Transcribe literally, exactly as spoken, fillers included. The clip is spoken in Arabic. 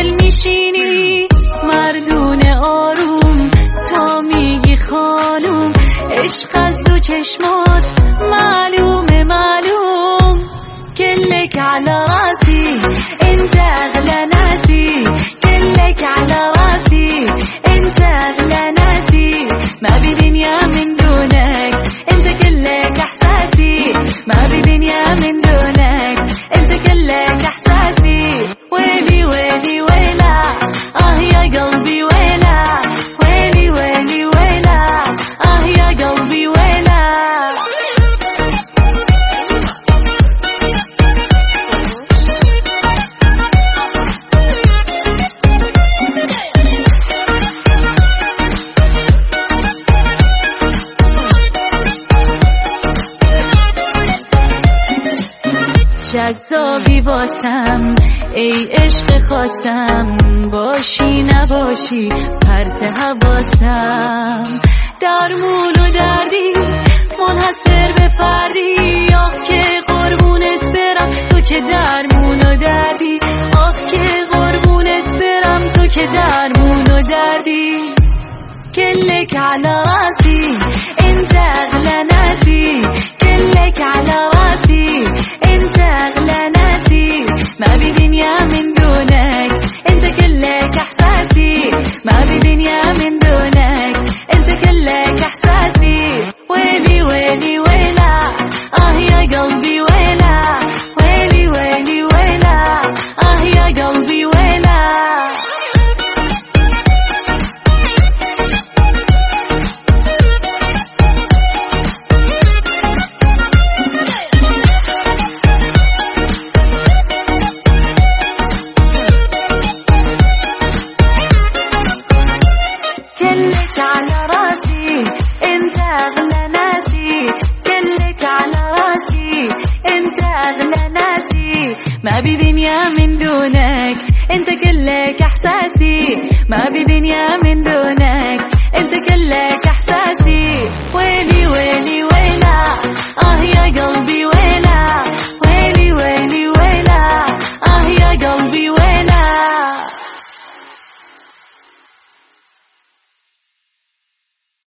دل میشینی مردون آروم، تا میگی خانوم عشق از دو چشمات معلومه معلوم. كلك على راسي انت اغلى ناسي، كلك على راسي انت اغلى ناسي. ما بدنيا من دونك انت كلك احساسي، ما بدنيا من دونك انت كلك احساسي. ويلي ويلي ويلا اه يا قلبي ويلا، ويلي ويلي ويلا اه يا قلبي ويلا. جذابی واسم ای عشق خواستم، باشی نباشی پرت حواسم. درمون و دردی منحصر به فردی، آخ که قربونت برم تو که درمون و دردی، آخ که قربونت برم تو که درمون و دردی. كلك على راسي انت اغلى ناسي، كلك على راسي انت اغلى ناسي. ما بدنيا من دونك انت كلك احساسي، ما بدنيا من دونك انت كلك احساسي. ويلي ويلي ويلا اه يا قلبي ويلا، ويلي ويلي ويلا اه يا قلبي ويلا. كلك على راسي انت اغلى ناسي، كلك على راسي انت اغلى ناسي. ما بدنيا من دونك انت كلك احساسي، ما بدنيا من دونك انت كلك